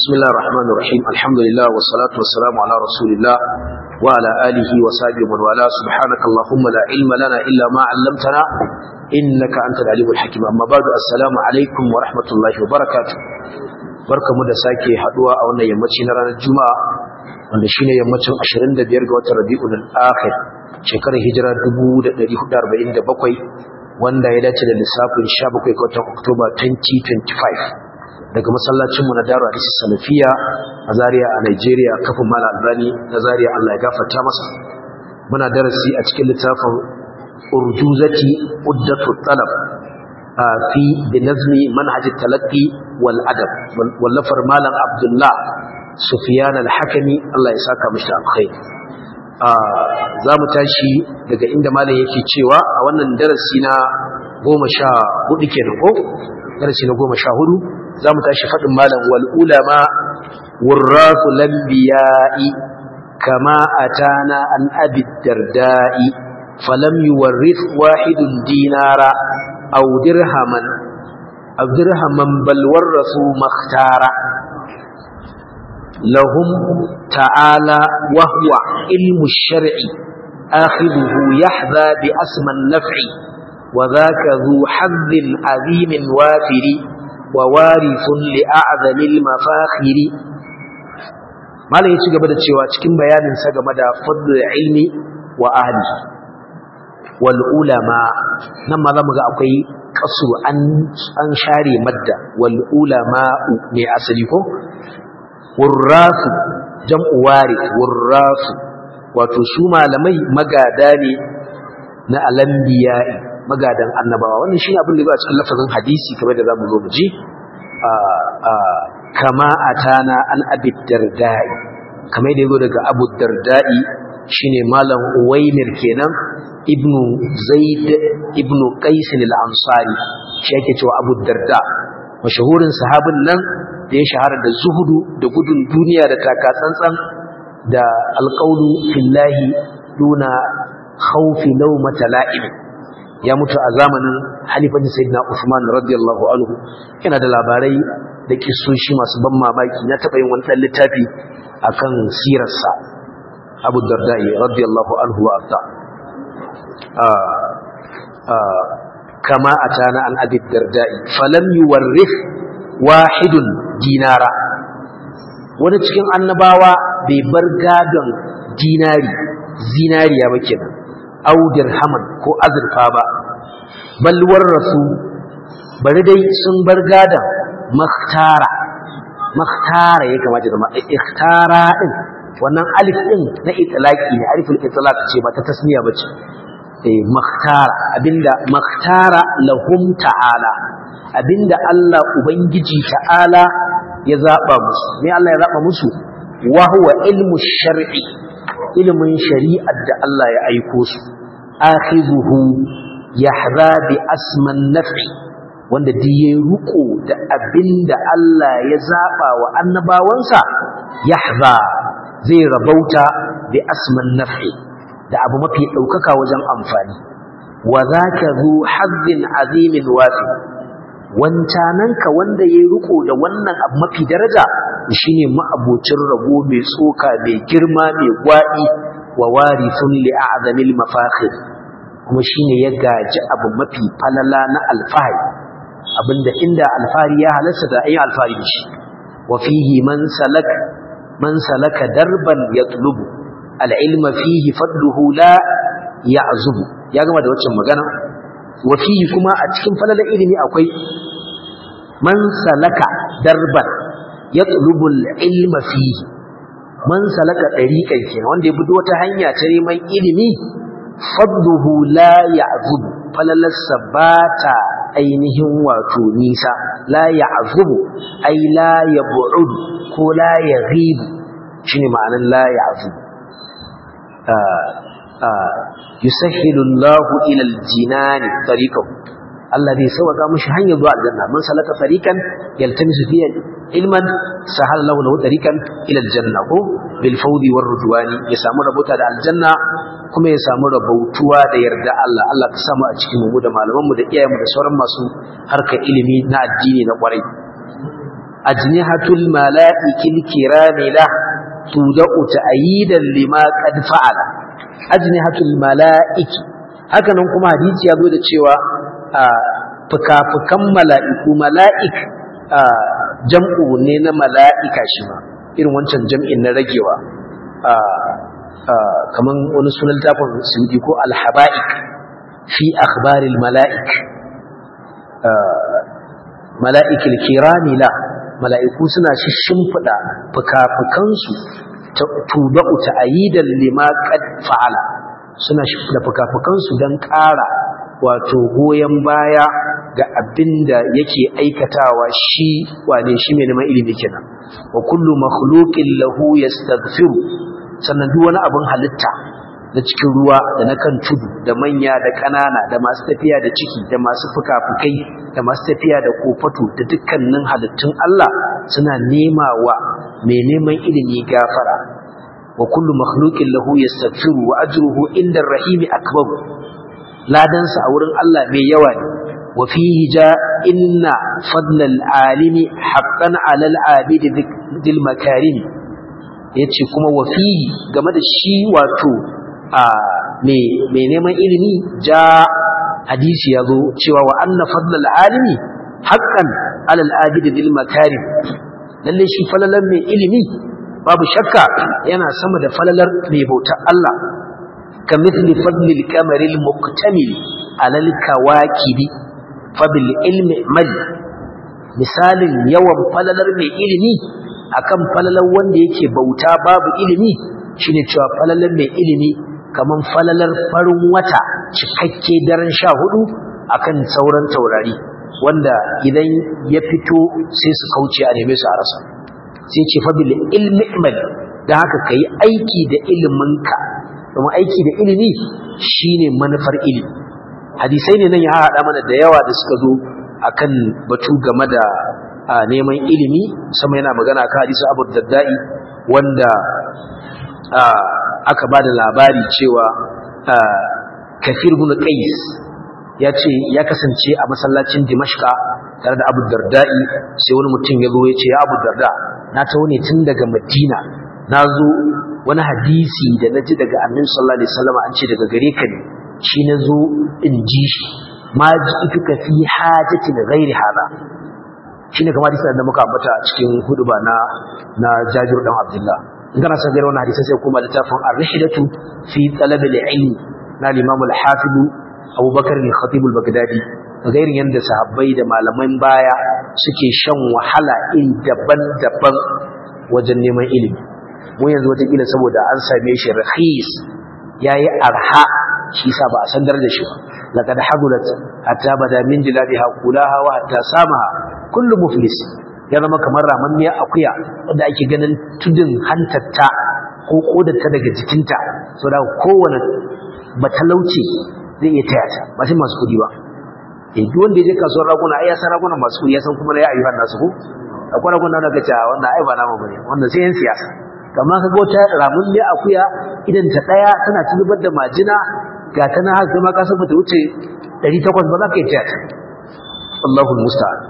بسم الله الرحمن الرحيم الحمد لله والصلاة والسلام على رسول الله وعلى آله وصحبه ومن والاه سبحانك اللهم لا علم لنا إلا ما علمتنا إنك أنت العليم الحكيم أما بعد السلام عليكم ورحمة الله وبركاته barkamu da sake haduwa a wannan yammaci na ranar Juma'a wanda shine yammacin 25 ga watan Rabiul Akhir shekarar hijira 1447 wanda ya dace da lissafin 17 ga watan Oktoba 2025 daga masallacinmu na Darul Hadith Salafiya a Zaria a Nigeria kafin Malam Albani na Zaria Allah ya gafarta masa muna darasi a cikin littafin Urjuzati Uddatu Talab fi binazmi manhaj at-talaqqi wal adab wallafar Malam Abdullah Sufyan al-Hakimi Allah ya saka mishi alkhair zamu tashi daga inda malam yake cewa a wannan darasi na 14 kenan ko darasi na 14 zamu tashi fadin malam wal ulama warathul anbiya'i kama atana an abi darda'i falam yuwarrith wahidun dinara aw dirhaman bal warathu makhtara lahum ta'ala wa huwa ilmu ash-shar'i akhidhuhu yahdha bi asma an-naf'i wa dhaka dhu hazzin 'azimin wafiri ووارث لأعظم المفاخر malai ya ci gaba da cewa cikin bayanin sa game da fadlul ilmi wa ahli wal ulama nan ma zamu ga akwai kasu an share madda wal ulama ne asali ko wurrasu jam'u warith wurrasu wato su malamai magada ne na alambiya'i magadan annabawa wannan shine abin da ba cikin lafazin hadisi kamar da zamu zo mu ji kama atana an abi darda'i kamar da yazo daga abu darda'i shine malam uwaymir kenan ibnu zaid ibnu qais al-ansari shi yake cewa abu darda mashahurin sahabin nan da ya shahara da zuhudu da gudun duniya da takatsantsan da alqawlu fillahi duna khawfi lawmata la'ib ya mutu a zamanin halifan sayyidina Uthman radiyallahu anhu yana da labarai da kissoshi masu ban mamaki na taba yin wani dan littafi akan sirarsa Abu Darda'i radiyallahu anhu wa arda kama atana an Abi Darda'i falam yuwarrith wahidun dinara wani cikin annabawa bai bar gadon zinariya ba kenan aw dirhaman ko azurfa ba bal warasu bari dai sun bar gadan makhtara ya kamata zama ikhtara din wannan alif din na itlaqi ne aliful itlaq ce ba ta tasniya bace makhtara abinda makhtara lahum ta'ala abinda Allah ubangiji ta'ala ya zaba musu me Allah ya zaba musu wa huwa ilmu shar'i ilimin shari'ar da Allah ya aiko su akhidhuhu yahdha bi asman naf'i wanda diye ruko da abinda Allah ya zaba wa annabawansa yahdha zai rabauta bi asman naf'i da abu mafi daukaka wajen amfani wa zaka zu hazzin azimin wafi wancananka wanda yayi ruko da wannan abu mafi daraja shine ma'abocin rabo mai tsoka mai girma mai gwadi wa warithun li a'zamil mafakhir kuma shine ya gaji abu mafi falala na alfahari abinda inda alfahari ya halarsa da ayi alfahari da shi wa fihi man salaka darban yatlubu al-ilma fihi fadluhu la ya'zubu ya gama da waccan magana wa fihi kuma a cikin falalar ilimi akwai man salaka darban yatlubu al-ilma fihi man salaka dariqan kenan wanda ya bi wata hanya ta neman ilimi fadluhu la ya'zubu falalarsa bata ainihin wato nisa la ya'zubu ay la yab'ud ko la yaghib shine ma'anar la ya'zubu yusahhilu Allahu ila al-jinan tariqahu Allah zai sauka mishi hanyar zuwa aljanna man salaka tariqan yaltamisu fihi ilman sahala lahu tariqan ila aljanna ko bil fawdi war rudwani ya samu rabota da aljanna kuma ya samu rabautuwa da yarda Allah Allah ka samu a cikin mu da malaman mu da iyayen mu da sauran masu harkar ilimi na addini na kwarai ajnihatul mala'ikil kirami la tudau ta'yidan lima qad fa'ala ajnihatul mala'iki haka nan kuma hadisi ya zo da cewa fuka-fukan mala'iku mala'ik jam'u ne na mala'ika shi ma irin wancan jam'in na ragewa kaman wani sunan littafin Suyuti ko al-haba'ik fi akhbaril mala'ik mala'ikil kirami la mala'iku suna shimfida fuka-fukansu tudau ta'yidan lima qad fa'ala suna shimfida fuka-fukansu dan ƙara wato goyen baya ga abinda yake aikatawa shi wane shi mai neman ilimi kenan wa kullu makhluqin lahu yastaghfiru sannan duk wani abin halitta na cikin ruwa da na kan tudu da manya da ƙanana da masu tafiya da ciki da masu fuka-fukai da masu tafiya da kofato da dukkanin halittun Allah suna nema wa mai neman ilimi gafara wa kullu makhluqin lahu yastaghfiru wa ajruhu inda ar-rahimi akbar ladansa a wurin Allah mai yawa ne wa fihi ja inna fadlal alimi haqqan 'alal 'abidi dil makarim yace kuma wa fihi game da shi wato mai neman ilimi ja hadisi yazo cewa wa anna fadlal alimi haqqan 'alal 'abidi dil makarim lalle shi falalan mai ilimi babu shakka yana sama da falalar mai bautar Allah كمثل فضل القمر المكتمل على الكواكب فبالعلم مل مثال يوم فللر mai ilimi akan falalar wanda yake bauta babu ilimi shine cewa falalar mai ilimi kaman falalar farin wata cikakke daren 14 akan sauran taurari wanda idan ya fito sai su kauce a neme su a rasa sai ce fa bil ilmi mal da haka kai aiki da iliminka kuma aiki da ilimi shine manufar ilimi hadisai ne nan ya hada mana da yawa da suka zo akan batu game da neman ilimi sama yana magana kan hadisi Abu Darda'i wanda aka bada labari cewa Kafir ibn Qais yace ya kasance a masallacin Dimashqa tare da Abu Darda'i sai wani mutum ya zo ya ce ya Abu Darda na tawo ne tun daga Madina nazo wani hadisi da naji daga Annabi sallallahu alaihi wasallam an ce daga gare ka ne shi nazo in ji shi ma ji'tuka fi hajatin ghairi hada shine kamar hadisin da muka ambata a cikin huduba na Jabir dan Abdullah in kana san gare wannan hadisi sai kuma littafin Ar-Rihlatu fi Talab al-Ilm na Imam al-Hafiz Abu Bakar al-Khatib al-Baghdadi da gairin yanda sahabbai da malaman baya suke shan wahala iri daban-daban wajen neman ilimi mu yanzu wataƙila saboda an same shi rakhis yayi arha shi yasa ba a sandar da shi ba laqad hadulat hatta bada min jiladiha kulaha wa hatta samaha kullu muflis ya zama kamar ramammiya akuya wanda ake ganin tudun hantarta ko kodarta daga jikinta saboda kowane matalauci zai iya taya ta ba sai masu kudi ba duk wanda ya je kasuwar raguna ai ya san raguna masu kudi ya san kuma ya ayyukan nasu ko akwai raguna da kace wannan ai ba namu bane wannan sai yan siyasa kamar ka ga wata ramun ne akuya idan ta daya tana zubar da majina ga ta na haka ma ka san bata wuce 800 ba za ka yi ta Allahu musta'an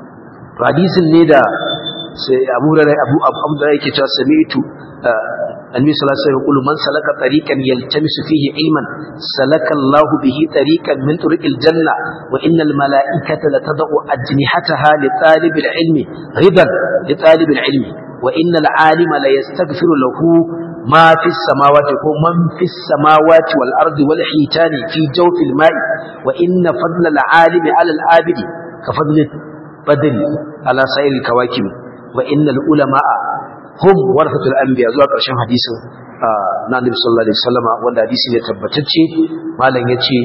to hadisin ne da sai Abu Hurairah yake cewa sami'tu Annabi sallallahu alaihi wasallam yaqulu man salaka tariqan yaltamisu fihi ilman salaka Allahu bihi tariqan min turuqil janna wa innal malaikata latad'u ajnihataha li talibil ilmi ridan li talibil ilmi wa innal alima la yastaghfiru lahu ma fis samawati ko man fis samawati wal ardi wal hitani fi jawfil ma'i wa inna fadla al alimi ala al abidi ka fadli badri ala sa'il kawakib wa innal ulama'a hum warathatul anbiya zuwa ƙarshen hadisin na Annabi sallallahu alaihi wasallam wanda hadisi ne tabbatacce malam yace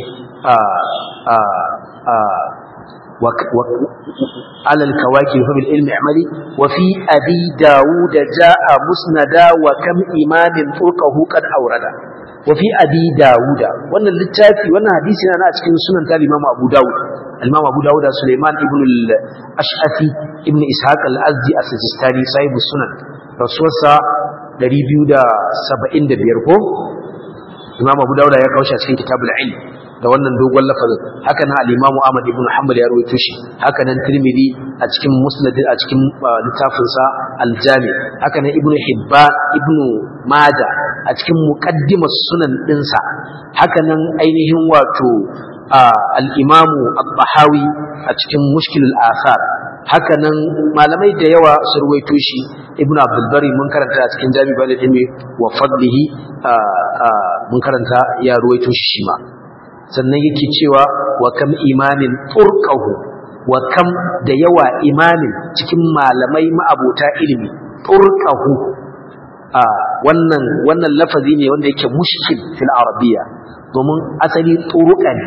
على الكواكب فبالعلم اعملي وفي أبي داود جاء مسندا وكم إمام فوقه قد أورد وفي أبي داود وأن اللتافي وأن حديثنا أنا أتكلم سنن الإمام أبو داود الإمام أبو داود سليمان ابن الأشعثي ابن إسحاق الأزدي السجستاني صاحب السنن رسول الله 275 ko Imam Abu Dawud ya kawo shi a cikin Kitabul Ilm da wannan dogon lafazin. Haka nan al-Imam Ahmad ibn Hanbal ya rawaito shi, haka nan Tirmidhi a cikin Musnad a cikin littafin sa al-Jami, haka nan Ibn Hibban, Ibn Majah a cikin muqaddimar sunan dinsa, haka nan ainihin wato al-Imam At-Tahawi a cikin Mushkilul Athar, haka nan malamai da yawa su rawaito shi. Ibn Abdul Bari mun karanta a cikin Jami' al-Ilmi wa Fadlihi mun karanta ya rawaito shi ma. Sannan yake cewa wa kam imamin turqahu, wa kam da yawa imamin cikin malamai ma'abota ilimi turqahu. Wannan lafazi ne wanda yake mushkil fil arabiyya, domin asali turuqan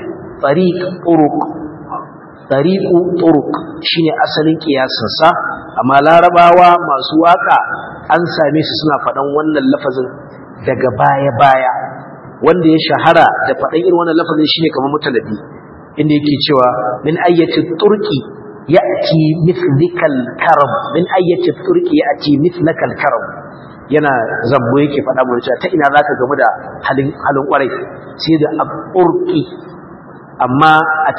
tariqu turuq shine asalin kiyasin sa, amma larabawa masu waka an same su suna faɗan wannan lafazin daga baya wanda ya shahara da faɗan irin wannan lafazin shine kamar mutalabi, inda yake cewa min ayyati turqi ya'ti mithlikal karam, min ayyati turqi ya'ti mithlakal karam. Yana zambo yake faɗa mun cewa ta ina zaka gamu da halin kwarai sai da turqi. Amma a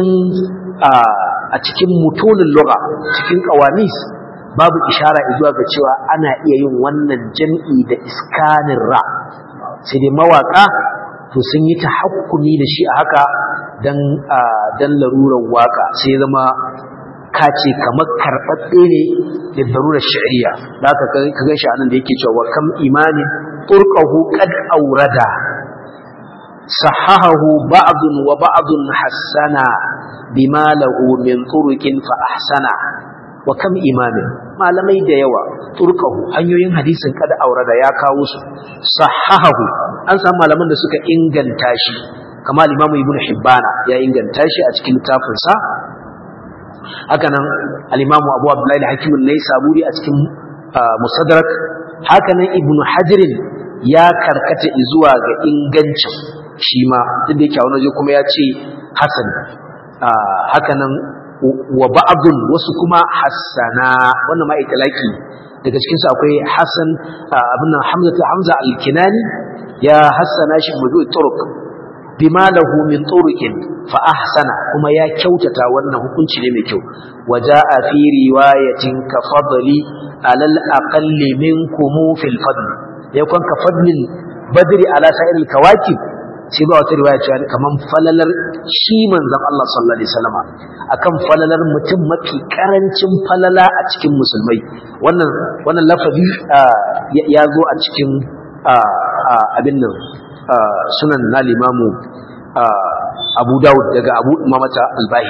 cikin mutunin lugha, cikin qawamis, babu ishara zuwa ga cewa ana iya yin wannan jam'i da iskanin ra, sai dai mawaka to sun yi tahakkumi da shi a haka dan larurar waka, sai zama kace kamar karɓaɓɓe ne da darurar shi'riya. Da haka ka gan shi anan da yake cewa kam imanin turqahu qad aurada sahahahu ba'dun wa ba'dun hassana bima lahu min turuqin fa ahsana. Wa kam imamin, malamai da yawa, turqahu hanyoyin hadisin kada aurada ya kawo su, sahahahu an samu malaman da suka inganta shi, kamar Imam Ibn Hibbana ya inganta shi a cikin littafin sa, haka nan al-Imam Abu Abdullah al-Hakim an-Naisaburi a cikin Musaddarak, haka nan Ibn Hajar ya karkata zuwa ga ingancin shi ma, duk da yake a wani kuma ya ce hasan. Haka nan wa ba'dun wasu kuma hassana, wannan ma itlaqi daga cikin su akwai Hasan ibn Hamza al-Kinani ya hassana shi mawdu'ut turuq bima lahu min turuqin fa ahsana, kuma ya kyautata, wannan hukunci ne mai kyau. Waja'a fi riwayatin ka fadli alal aqalli minkum fil fadl, yakun ka fadlil badri ala sa'iril kawakib, sai ba wata riwaya cewa kaman falalar shi manzon Allah sallallahu alaihi wasallam akan falalar mutum mafi karancin falala a cikin musulmai. Wannan lafazi ya zo a cikin abin nan sunan na limamu Abu Dawud daga Abu Umamata al-Bahi,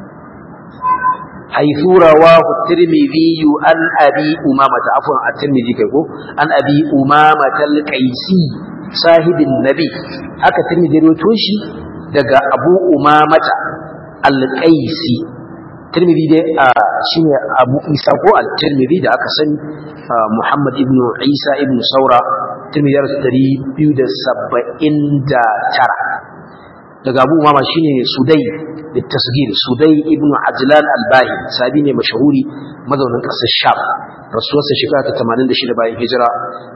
haythu rawahu at-Tirmidhi an Abi Umamata, afwan at-Tirmidhi kai ko an Abi Umamata al-Qaisi sahibin nabi, haka Tirmidhi rawaito shi daga Abu Umamata al-Qaisi. Tirmidhi dai shine Abu Isa ko al-Tirmidhi da aka sani, Muhammad ibn Isa ibn Saura, Tirmidhi 279 daga Abu Umama shine Sudai bitasghir, Sudai ibn Ajlan al-Bahi, sahabi ne mashahuri mazaunin ƙasar Sham, rasuwarsa shekara ta 86 bayan hijira.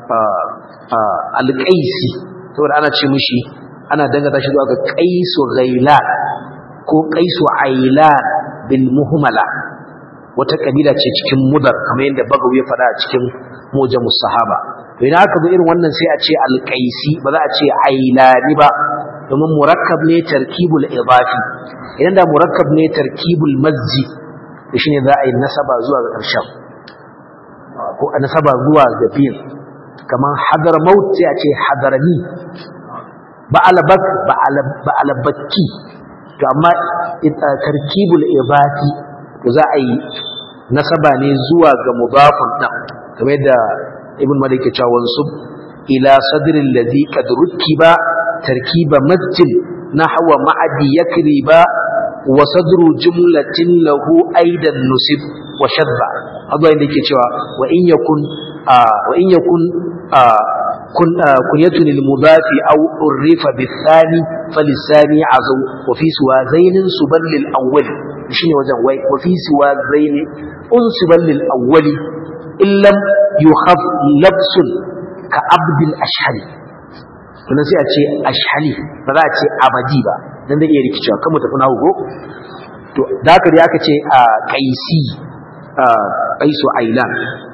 Al-Qaisi saboda ana ce mishi, ana dangata shi zuwa ga Qaisu Ghailan ko Qaisu Ailan bil Muhmala, wata kabila ce cikin Mudar, kamar yadda Bagawi ya faɗa a cikin Mujamus Sahaba. To idan aka zo irin wannan sai a ce Al-Qaisi, ba za a ce Ailani ba, domin murakkab ne tarkibul idafi. Idan da murakkab ne tarkibul mazzi, to shine za a yi nasaba zuwa ga ƙarshen, ko a nasaba zuwa ga biyan, kamar Hadramaut sai a ce Hadrami, Ba'alabak Ba'alabakki. To amma tarkibul idafi to za a yi nasaba ne zuwa ga mudafun din, kamar yadda Ibn Malik ya ce wansub ila sadril ladhi qad rukiba tarkiba masjid nahwa ma'adi yakriba wa sadru jumlatin lahu aidan nusib wa shadda. Allah inda yake cewa wa in yakun kunyatun lil mudafi aw urifa bithani falisani azu wa fi suwazainin subal lil awwal, shine wajen wai wa fi suwazaini unsubal lil awwali illam yukhaf labsun ka abdil ashhali. Tunan sai a ce ashhali, ba za a ce abadi ba, dan da iya rikicewa kan mu tafi nahu go to da haka dai aka ce a qaisi qaisu ailan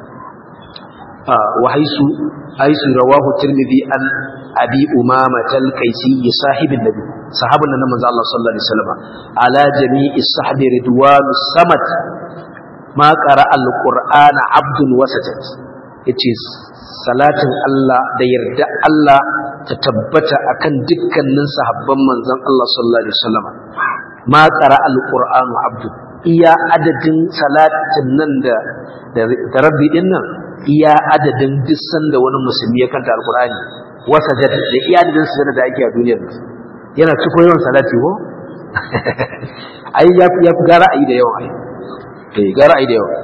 wa haisu rawahu tirmidhi an abi umama al-qaisi sahibin nabi sahabban nan manzo Allah sallallahu alaihi wasallam ala jami'i sahbi ridwanus samad ma qara al-qur'ana abdun wasajat yace salatin Allah da yarda Allah ta tabbata akan dukkanin sahabban manzon Allah sallallahu alaihi wasallam ma qara al-qur'anu abdu iya adadin salatin nan da rabbi din nan iya adadin duk sanda wani musulmi ya kanta al-qur'ani wasajat da iya adadin sujada da ake a duniyar yana ciko yawan salati ko ai ya gara ayi da yawa gara ayi da yawa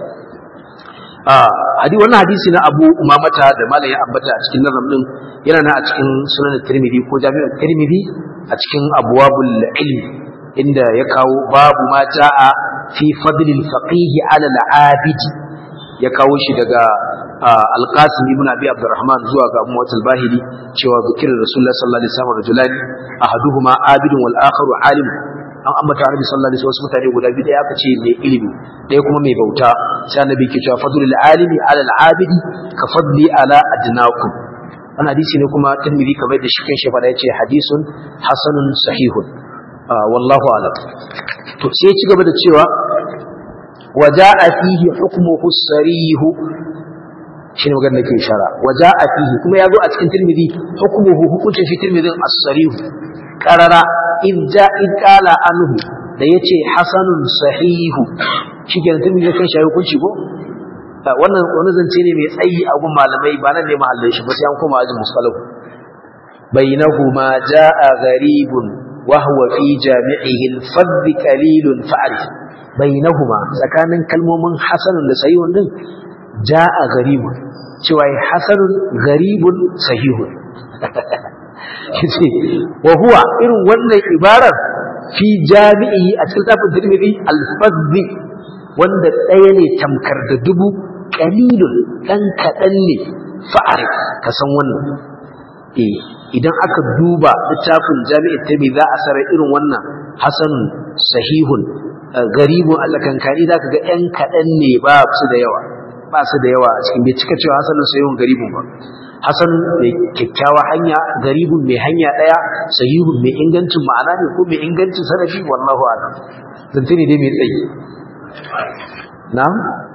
wannan hadisi na Abu Umamata da malai ya ambata a cikin nazam din yana na a cikin sunan Tirmidhi ko Jami'ul Tirmidhi a cikin abwabul ilm inda ya kawo babu ma jaa fi fadlil faqih ala al-abid ya kawo shi daga Al-Qasim ibn Abi Abdurrahman zuwa ga Abu Muwaffaq al-Bahili cewa zikirin Rasulullah sallallahu alaihi wasallam rajulani ahaduhuma abidun wal akharu alim an ambata Annabi sallallahu alaihi wasallam mutane guda biyu da aka ce mai ilimi ɗaya kuma mai bauta sai Annabi ke cewa fadlul alimi ala al-abidi ka fadli ala adnakum wannan hadisi ne kuma Tirmidhi kamar da shi kan shi fada yace hadisun hasanun sahihun wallahu a'lam to sai ya ci gaba da cewa waja'a fihi hukmuhu sarih shine magana da ke ishara waja'a fihi kuma yazo a cikin Tirmidhi hukmuhu hukuncin shi Tirmidhin as-sarih qarara idza qala anhu da yace hasanun sahihu shikenan Tirmidhi kan shi hukunci ko wannan wani zance ne mai tsayi a gun malamai ba nan ne mahallin shi ba sai an koma ajin musallahu bainahuma jaa gharibun wa huwa fi jami'ihi al-fadh qalilun fa'arif bainahuma tsakanin kalmomin hasanun da sahihun din jaa gharibun cewa hasanun gharibun sahihun yace wa huwa irin wannan ibarar fi jami'ihi a cikin tafsir Tirmidhi al-fadh wanda ɗaya ne tamkar da dubu qalilun dan kadan ne fa'arif ka san wannan idan aka duba littafin Jami'at Tirmidhi za a sarar irin wannan hasanun sahihun garibun allakankani zaka ga ɗan kaɗan ne ba su da yawa a cikin bai cika cewa hasanun sahihun garibun ba hasan mai kyakkyawa hanya garibun mai hanya ɗaya sahihun mai ingancin ma'ana ne ko mai ingancin sanadi wallahu a'lam zance ne dai mai tsayi na'am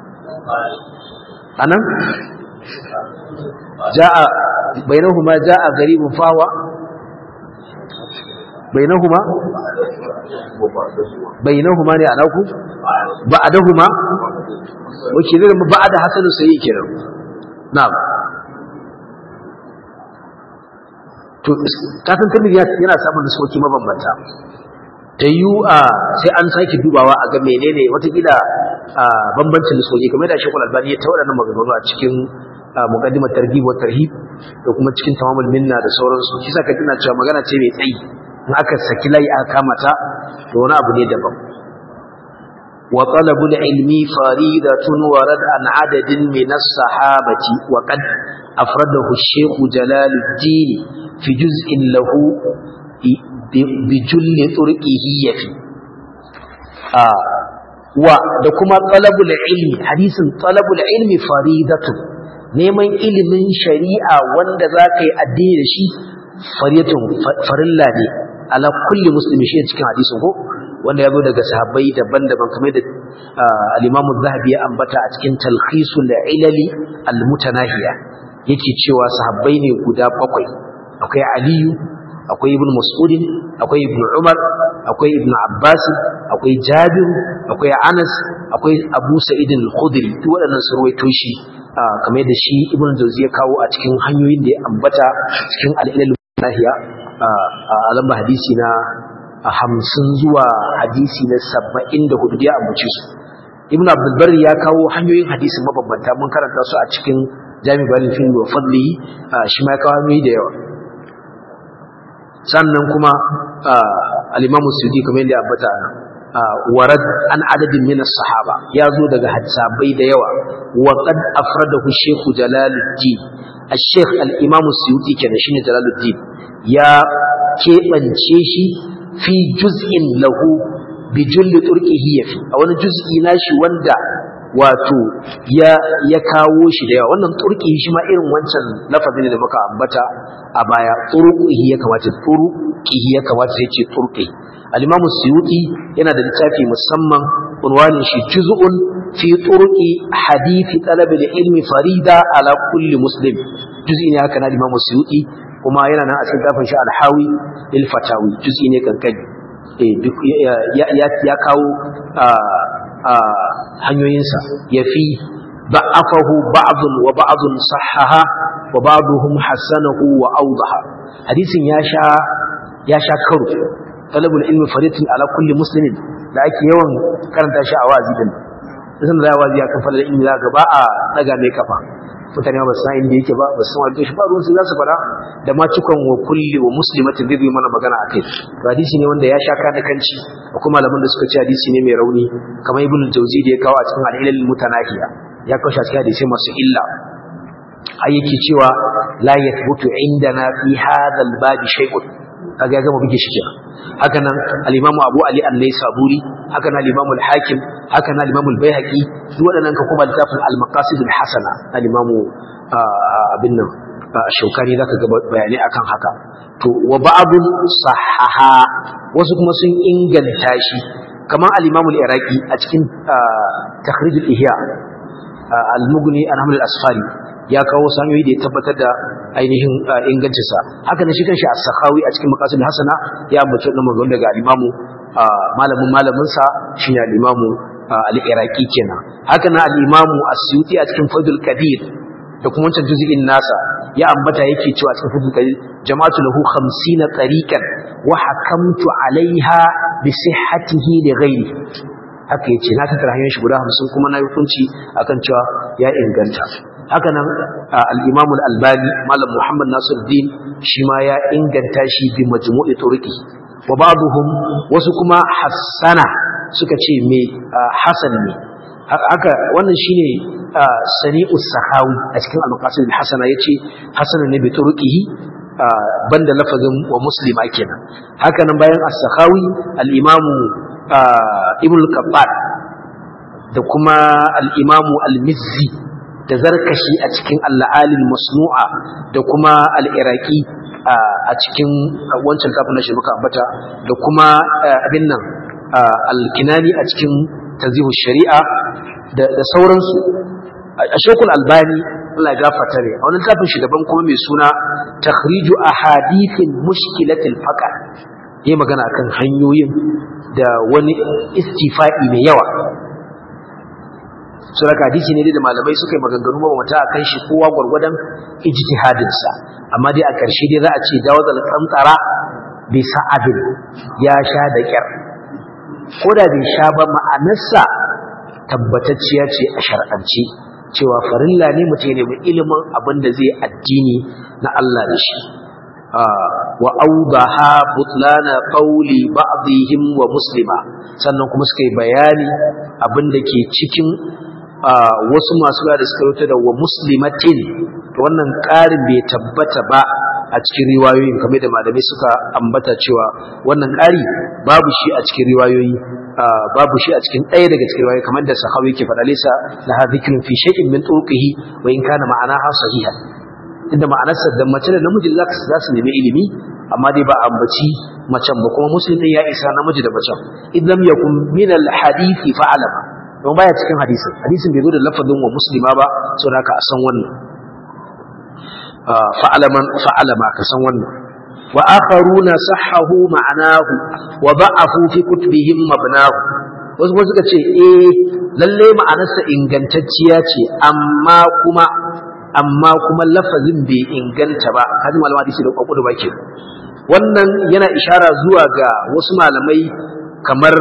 anan ja'a bainahuma ja'a garibun fawa bainahuma ne anaku ba'dahuma wace ne ba'da hasanu sai kenan na'am to kasan Tirmidhi yana samun nusoki mabambanta ta yi sai an sake dubawa a ga menene watakila bambancin nusoki kamar da Sheikhul Albani ya ta waɗannan maganganu a cikin muqaddimat targhib wa tarhib da kuma cikin tamamul minna da sauransu kisa ka tana cewa magana ce mai tsayi in aka saki layi aka kama ta to wani abu ne daban wa talabul ilmi faridatun warad an adadin min as-sahabati wa qad afradahu Sheikh Jalaluddin fi juz'in lahu bi julli turqihi yafi wa da kuma talabul ilmi hadisin talabul ilmi faridatun neman ilimin shari'a wanda za ka yi addini da shi farilla ne ala kulli muslimi shi cikin hadisin ko wanda ya zo daga sahabbai daban-daban kamar da al-Imam Az-Zahabi ya ambata a cikin Talkhisul Ilali al-Mutanahiya yake cewa sahabbai ne guda bakwai akwai Aliyu akwai Ibn Mas'ud akwai Ibn Umar akwai Ibn Abbas akwai Jabir akwai Anas akwai Abu Sa'id al-Khudri duk waɗannan sun rawaito shi kamar da shi Ibn Jawzi ya kawo a cikin hanyoyin da ya ambata cikin al-Ilal Nahiya a lamba hadisi na 50 zuwa hadisi na 74 da ya ambace su Ibn Abdul Barri ya kawo hanyoyin hadisin mabambanta mun karanta su a cikin Jami' Bayan Film wa Fadli shi ma ya kawo hanyoyi da yawa sannan kuma al-Imam Suyuti kamar yadda ya ambata warad an adadin min as-sahaba yazo daga sahabbai da yawa wa qad afradahu Sheikh Jalaluddin al-Sheikh al-Imam Suyuti kenan shine Jalaluddin ya kebance shi fi juz'in lahu bi julli turqihi yafi a wani juz'i nashi wanda wato ya kawo shi da yawa wannan turqihi shi ma irin wancan lafazin da muka ambata a baya turqihi ya kamata sai ce turqi al-imam as-suyuti yana da littafi musamman unwanin shi juz'un fi turqi hadithi talab al-ilmi farida ala kulli muslim juz'i ne haka na al-imam as-suyuti kuma yana nan a cikin tafin shi al-hawi lil fatawi juz'i ne kankani duk ya kawo hanyoyinsa yafi ba'afahu ba'dun wa ba'dun sahhaha wa ba'duhum hasanahu wa awdaha hadisin ya sha karo talabul ilmi faridatun ala kulli muslimin da ake yawan karanta shi a wazi din sai da wazi ya kafa ilmi za ga ba a daga mai kafa mutane ba san inda yake ba san wato shi ba ruwan su za su fara da ma cikon wa kulli wa muslimatin zai mana magana akai to hadisi ne wanda ya sha kana kanci akwai malaman da suka ce hadisi ne mai rauni kamar ibn al-jawzi da ya kawo a cikin al-ilal mutanahiya ya kawo shi a cikin hadisi masu illa yake cewa la yathbutu indana fi hadha al-bab shay'un kaga ga mu bige shi kenan haka nan al-imamu Abu Ali an-Naisaburi haka nan al-imamu al-Hakim haka nan al-imamu al-Baihaqi duk wadannan ka kuma littafin al-Maqasid al-Hasana al-imamu abin nan Shawkani zaka ga bayani akan haka to wa ba'dun sahaha wasu kuma sun inganta shi kamar al-imamu al-Iraqi a cikin takhrij al-Ihya al-Mughni an Hamd al-Asfari ya kawo sanyoyi da ya tabbatar da ainihin ingancinsa haka ne shi kanshi as-Sakhawi a cikin Maqasid al-Hasana ya ambaci wannan magana daga al-imamu malamin sa shine al-imamu al-Iraqi kenan haka na al-imamu as-Suyuti a cikin Faidul Qadir da kuma wancan juz'in nasa ya ambata yake cewa a cikin Faidul Qadir jama'atu lahu 50 tariqan wa hakamtu alaiha bi sihhatihi li ghairi haka yace na tattara hanyoyin shi guda 50 kuma na yi hukunci akan cewa ya inganta haka nan al-Imam al-Albani Malam Muhammad Nasiruddin shi ma ya inganta shi bi majmu'i turqi wa ba'dhum wasu kuma hasana suka ce me hasan ne haka wannan shine Sani'us Sakhawi a cikin al-Maqasid al-Hasana yace hasan ne bi turqihi banda lafazin wa muslima kenan haka nan bayan as-Sakhawi al-Imam Ibn al-Qattan da kuma al-Imam al-Mizzi da Zarkashi a cikin al-La'alil Masnu'a da kuma al-Iraqi a cikin wancan kafin shi muka ambata da kuma abin nan al-Kinani a cikin Tanzihu Shari'a da sauransu Sheikhul Albani Allah ya gafarta ne a wannan kafin shi daban kuma mai suna Takhriju Ahadithin Mushkilatil Faqr yayi magana akan hanyoyin da wani istifa'i mai yawa suraka hadisi ne da malamai suka yi maganganu mabambanta akan shi kowa gwargwadon ijtihadin sa amma dai a ƙarshe dai za a ce dawazal qantara bi sa'abin ya sha da kyar ko da bai sha ba ma'anarsa tabbatacciya ce a shar'anci cewa farilla ne mutum ne mai ilimin abin da zai addini na Allah da shi wa awdaha butlana qawli ba'dihim wa muslima sannan kuma suka yi bayani abin da ke cikin wasu masu da suka rubuta da wa muslimatin to wannan ƙarin bai tabbata ba a cikin riwayoyin kamar da malamai suka ambata cewa wannan ƙari babu shi a cikin riwayoyi babu shi a cikin ɗaya daga cikin riwayoyi kamar da sahawi ke faɗa laysa laha dhikrun fi shay'in min turqihi wa in kana ma'anaha sahihan inda ma'anarsa da mace da namiji za su nemi ilimi amma dai ba ambaci macen ba kuma muslim din ya isa namiji da macen idan yakun min al-hadithi fa'alama don baya cikin hadisin bai zo da lafazin wa muslima ba saboda haka a san wannan fa'alama ka san wannan wa akharuna sahhahu ma'anahu wa da'afu fi kutubihim mabnahu wasu suka ce lalle ma'anarsa ingantacciya ce amma kuma lafazin bai inganta ba kaji malama hadisi da kwakwado bake wannan yana ishara zuwa ga wasu malamai kamar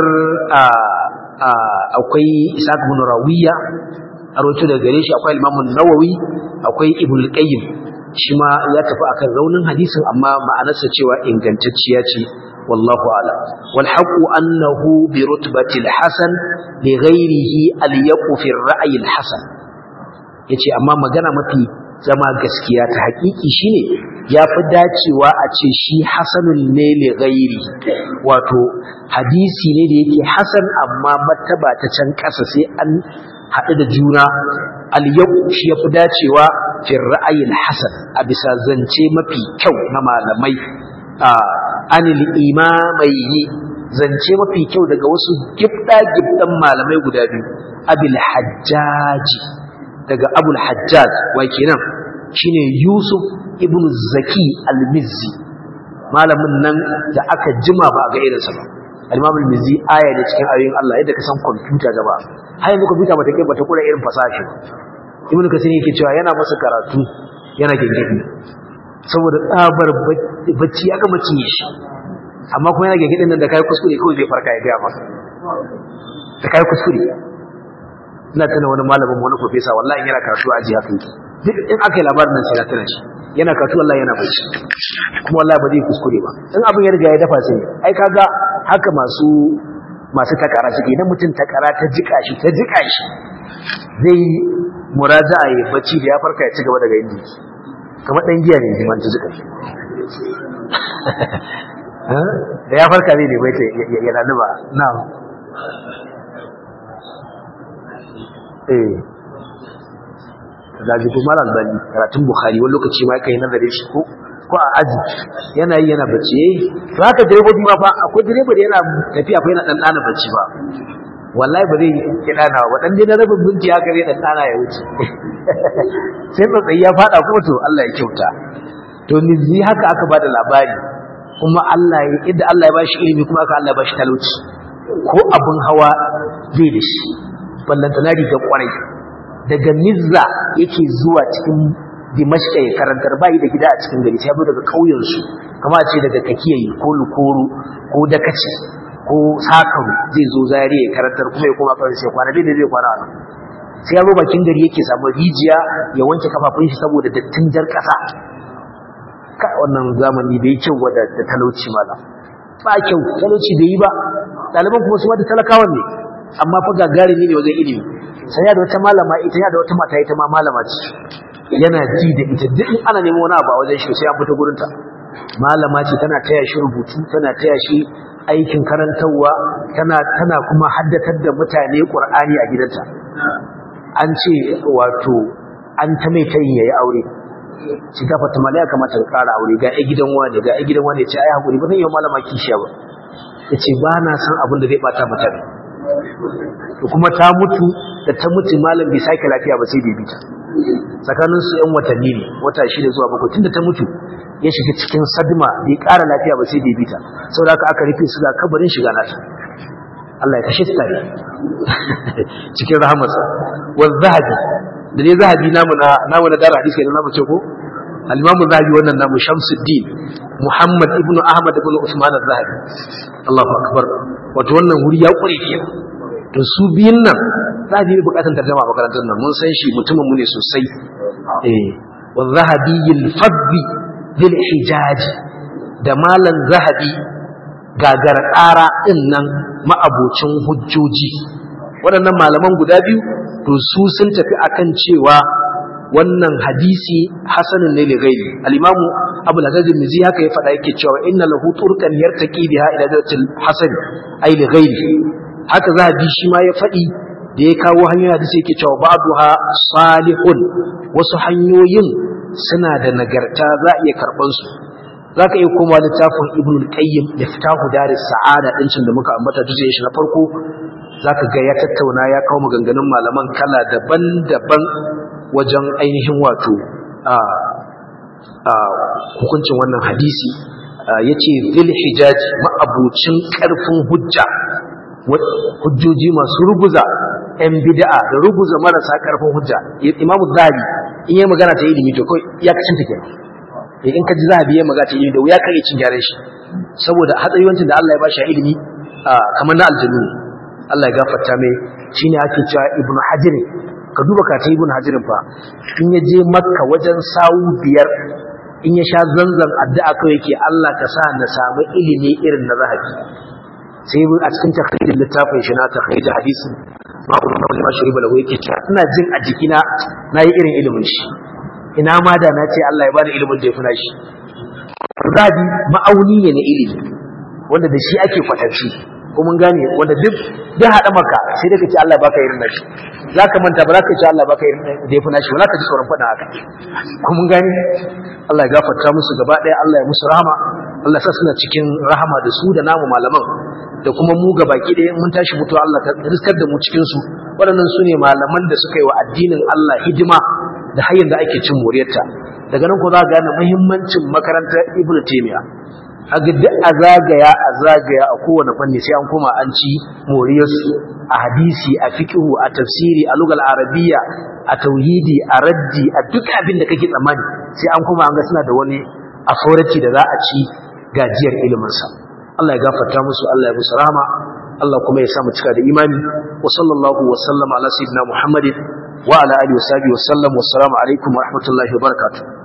akwai Ishaq ibn Rawiya a rawaito daga gare shi akwai Imam Nawawi akwai Ibn al-Qayyim shi ma ya tafi akan raunin hadisin amma ma'anarsa cewa ingantacciya ce wallahu a'lam wal haqqu annahu bi rutbati al-hasan li ghayrihi al-yaqu fi ar-ra'yi al-hasan yace amma magana mafi zama gaskiya ta haƙiƙi shine yafi dacewa a ce shi hasanun ne li ghairi, wato hadisi ne da yake hasan amma martaba ta can ƙasa sai an haɗu da juna. al-yau shi yafi dacewa fi ra'ayin hasan a bisa zance mafi kyau na malamai anil imamaini, zance mafi kyau daga wasu gibdan malamai guda biyu, abil hajjaji daga abul hajjaj wa kenan shine Yusuf ibn Zaki al-Mizzi, malamin nan da aka jima ba ga irinsa ba. al-Imam al-Mizzi aya ne cikin ayoyin Allah, yadda ka san computer gaba har yanzu computer bata kai bata kula irin fasaha. Ibn Kasir yake cewa yana masa karatu yana gengedi saboda tsabar bacci aka macinye shi, amma kuma yana gengedin nan da kai kuskure kawai zai farka ya ga maka da kai kuskure. Ina tana wani malamin wani professor wallahi yana karatu a aji haka yake, duk in aka yi labarin nan sai na tana shi yana karatu wallahi yana bacci kuma wallahi ba zai kuskure ba. In abin ya riga ya dafa sai ai kaga haka masu takara suke, idan mutum takara ta jika shi zai muraja'a ya bacci da ya farka ya ci gaba daga inda yake, kamar dan giya ne jiman ta jika shi da ya farka zai ne bai ta ya laluba. na'am da ji kuma Al-Albani karatun Bukhari wani lokaci ma kai nazarin shi ko a aji yana yi yana bacci. To haka direbobi ma fa akwai direba da yana tafiya fa yana dan dana bacci ba, wallahi ba zai kidana ba, dan dai na rabin minti haka zai dan dana ya wuce sai tsatsayi ya fada kuma to Allah ya kyauta. To Mizzi haka aka bada labari, kuma Allah ya idda Allah ya bashi ilimi kuma aka Allah ya bashi talauci, ko abun hawa zai da shi ballantana riga kwarai. Daga Mizza yake zuwa cikin Dimashq ya karantar, bai da gida a cikin gari, sai ya zo daga kauyen su, kamar a ce daga Kakiyayi ko Lukoro ko Dakaci ko Sakaru, zai zo Zaria ya karantar kuma ya koma kauyen sai kwana dai zai kwana a nan. Sai ya zo bakin gari yake samu rijiya ya wanke kafafun shi saboda dattin jar kasa. Wannan zamani bai kyau da talauci malam, ba kyau, talauci bai yi ba. Ɗaliban kuma su ma da talakawan ne, amma fa gagarumi ne wajen ilimi. Sai ya da wata malama, ita ya da wata mata, ita ma malama ce, yana ji da ita duk ana neman wani abu a wajen shi sai an fita gurinta. Malama ce, tana taya shi rubutu, tana taya shi aikin karantarwa, tana kuma haddatar da mutane Qur'ani a gidanta. An ce wato an ta mai tayin yayi aure, shi ta fata mala ya kamata ka ƙara aure, ga ai gidan wani ya ce ai hakuri ba zan yi malama kishiya ba, ya ce ba na san abin da zai bata mata ne. To kuma ta mutu, da ta mutu malam bai sake lafiya ba sai bai bita, tsakanin su yan watanni ne, wata 6 zuwa 7, tunda ta mutu ya shiga cikin sadma bai ƙara lafiya ba sai bai bita, saboda haka aka rufe su ga kabarin shiga nata. Allah ya kashe tare cikin rahamarsa. Wa zahabi da dai zahabi namu na dara hadisi ne namu ce ko al-Imam Zahabi, wannan namu Shamsuddin Muhammad ibn Ahmad ibn Usman az-Zahabi, Allahu akbar. Wato wannan wuri ya kure kenan. To su biyun nan Zahabi bai bukatun tarjuma a makarantar nan, mun san shi mutumin mu ne sosai. Wa Zahabi al-Fadli bil Hijaj, da malan Zahabi gagar ƙara din nan ma'abocin hujjoji. Waɗannan malaman guda biyu to su sun tafi akan cewa wannan hadisi hasanun ne li ghairi. Al-Imam Abu al-Hasan al-Mizzi haka ya faɗa, yake cewa inna lahu turqan yartaqi biha ila darajatil hasan ay li ghairi. Haka Zahabi shi ma ya faɗi da ya kawo hanyoyin hadisi, yake cewa ba'duha salihun, wasu hanyoyin suna da nagarta, za a iya karban su. Zaka iya koma littafin Ibn al-Qayyim Miftahu Daris Sa'ada din da muka ambata dutse shi na farko, zaka ga ya tattauna, ya kawo maganganun malaman kala daban-daban wajen ainihin wato hukuncin wannan hadisi. Yace zil hijaj, ma'abucin karfin hujja, hujjoji masu ruguza ɗan bid'a da ruguza marasa karfin hujja. Imam Zahabi in yayi magana ta ilimi to kai ya kacin take, in ka ji Zahabi yayi magana ta ilimi da wuya kai cin gyaran shi, saboda hatsariwancin da Allah ya bashi ilimi kamar na aljannu. Allah ya gafarta mai. Shine ake cewa Ibn Hajar, ka duba ka ta Ibn Hajar fa, in ya je Makka wajen sawu 5 in ya sha zanzan addu'a kawai yake, Allah ka sa na samu ilimi irin na Zahabi. Sai a cikin takhrijin littafin shi na takhrij hadisi ma kuma ma shariba lahu yake cewa ina jin a jikina nayi irin ilimin shi. ina ma da na ce Allah ya bani ilimin da ya fi nashi. Zabi ma'auni ne na ilimi wanda da shi ake kwatanci, ko mun gane, wanda duk haɗa maka sai dai ka ce Allah baka irin nashi, za ka manta ba za ka ce Allah baka irin da ya fi nashi, ba za ka ji tsoron faɗin haka, ko mun gane. Allah ya gafarta musu gaba ɗaya, Allah ya musu rahama, Allah sa suna cikin rahama da su da namu malaman da kuma mu gaba ki ɗaya mun tashi mutuwa Allah ta riskar da mu cikin su. Waɗannan su ne malaman da suka yi wa addinin Allah hidima da hanyar da ake cin moriyarta. Daga nan ko za ka gane muhimmancin makarantar Ibn Taymiyyah. A duk a zagaya a kowane fanni sai an koma an ci moriyarsu a hadisi, a fiqhu, a tafsiri, a lugal arabiyya, a tauhidi, a raddi, a duk abin da kake tsammani sai an koma an ga suna da wani authority da za a ci gajiyar iliminsa. Allah ya gafarta musu, Allah ya musu rahama, Allah kuma ya sa mu cika da imani. Wa sallallahu wa sallama ala sayyidina Muhammadin wa ala alihi wa sahbihi wa sallam. Wassalamu alaikum wa rahmatullahi wa barakatuh.